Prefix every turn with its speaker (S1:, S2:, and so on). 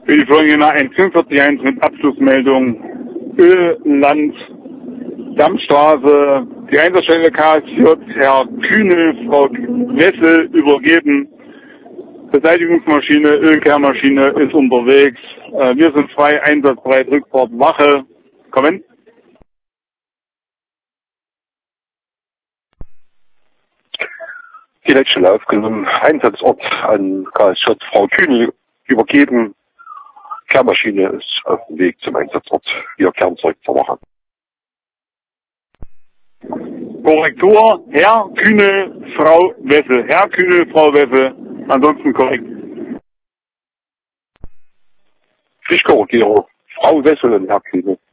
S1: Für die Floriana 1441 mit Abschlussmeldung Ölland Dammstraße. Die Einsatzstelle KSJ Herr Kühne, Frau Wessel übergeben. Beseitigungsmaschine, Ölkehrmaschine ist unterwegs. Wir sind frei, einsatzbereit, Rückfahrt, Wache. Kommen.
S2: Die Leitstelle aufgenommen, Einsatzort an KSJ Frau Kühne übergeben. Kehrmaschine ist auf dem Weg zum Einsatzort. Wir kehren zurück zur Wache.
S1: Korrektur, Herr Kühne, Frau Wessel. Herr Kühne, Frau Wessel. Ansonsten korrekt.
S2: Ich korrigiere. Frau Wessel und Herr Kühne.